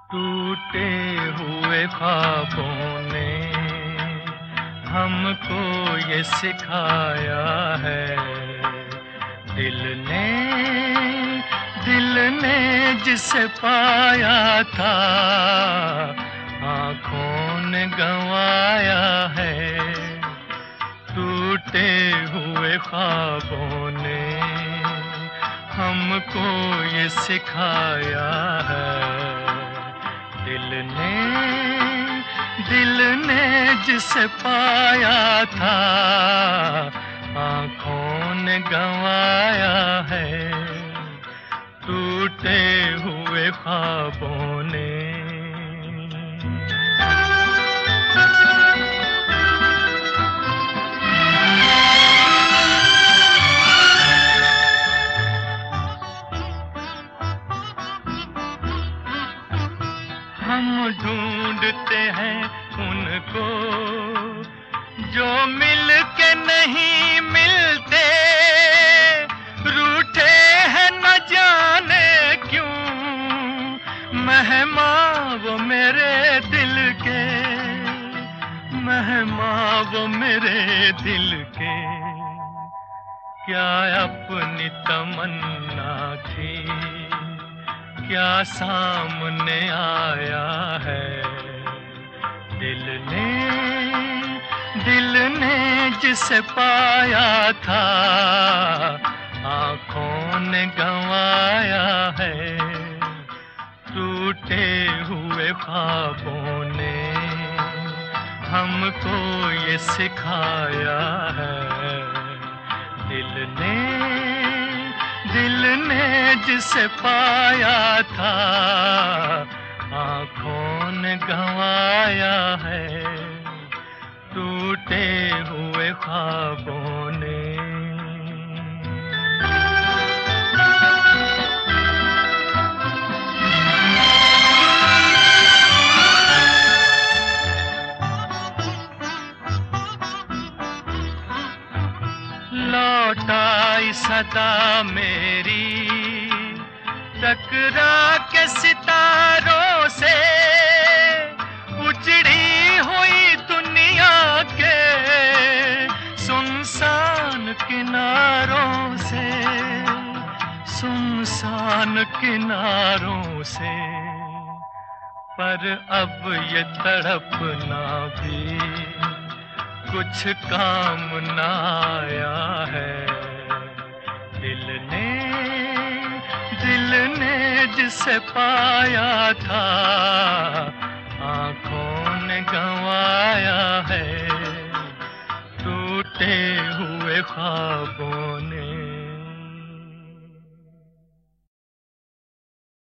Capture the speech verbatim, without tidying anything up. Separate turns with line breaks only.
टूटे हुए ख्वाबों ने हमको ये सिखाया है, दिल ने दिल ने जिसे पाया था आँखों ने गंवाया है। टूटे हुए ख्वाबों ने हमको ये सिखाया है, दिल ने दिल ने जिसे पाया था आँखों ने गंवाया है। टूटे हुए ख्वाबों ने हम ढूंढते हैं उनको जो मिल के नहीं मिलते, रूठे हैं न जाने क्यों मेहमान वो मेरे दिल के, मेहमान वो मेरे दिल के। क्या अपनी तमन्ना थी क्या सामने आया है, दिल ने दिल ने जिसे पाया था आँखों ने गंवाया है। टूटे हुए ख्वाबों ने हमको ये सिखाया है, दिल ने दिल ने जिसे पाया था आँखों ने गंवाया है। टूटे हुए ख्वाबों ने लौट आई सदा मेरी टकरा के सितारों से, उजड़ी हुई दुनिया के सुनसान किनारों से, सुनसान किनारों से। पर अब ये तड़पना भी कुछ काम न आया है, दिल ने दिल ने जिसे पाया था आँखों ने गंवाया है। टूटे हुए ख्वाबों ने